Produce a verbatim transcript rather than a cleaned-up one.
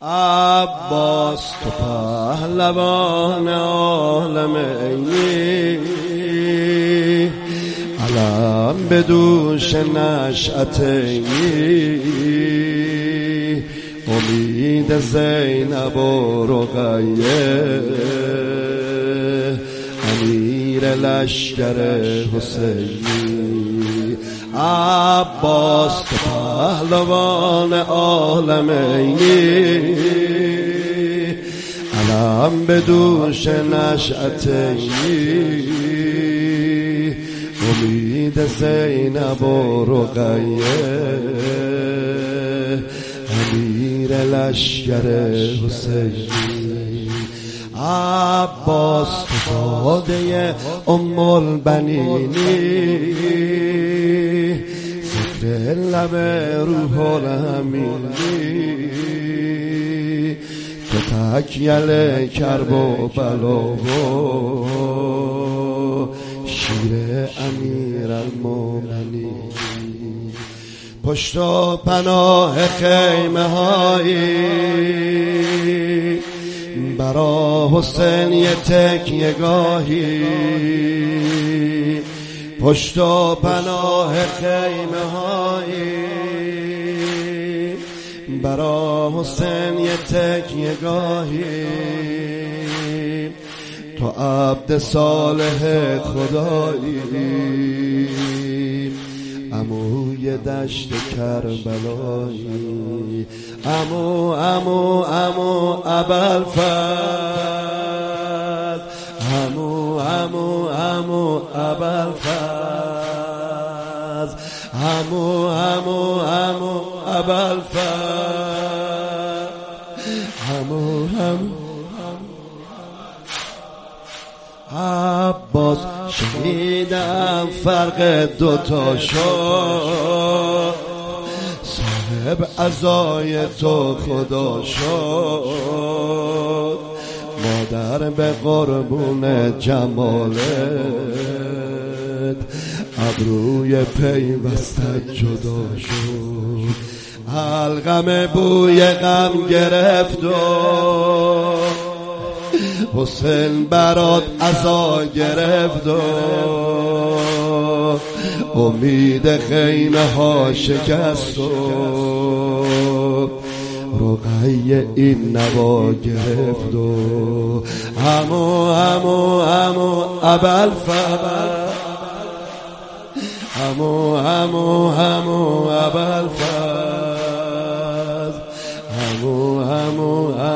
عباس تو پهلوان عالم ای، علم به دوش نشأت ای، امید زینب و رقیه، امیر لشکر حسینی. عباس تو پهلوان عالم ای، علم به دوش نشأت ای، امید زینب و رقیه، امیر لشکر حسینی. عباس تو داده ام البنینی، ذکر لب روح الامینی، تو تکیل کرب و بلا و شیر امیر المومنین. پشت و پناه خیمه هایی برا حسین یه تکیه گاهی، پشت و پناه خیمه هایی برا حسین یه تکیه گاهی، تو عبد صالح خدایی، عموی دشت کربلایی، عمو عمو عمو ابوالفضل، عمو عمو عمو ابوالفضل، عمو عمو عمو ابوالفضل، عمو عمو عباس. شنیدم فرق دوتا شد، صاحب عزای تو خدا شد، مادر به قربون جمالت، ابروی پیوستت جدا شد، حلقم بوی غم گرفت و حسین برات عزا گرفت و امید خیمه ها شکست و رقیه این نوا گرفت و عمو عمو عمو ابوالفضل، عمو عمو عمو ابوالفضل، عمو عمو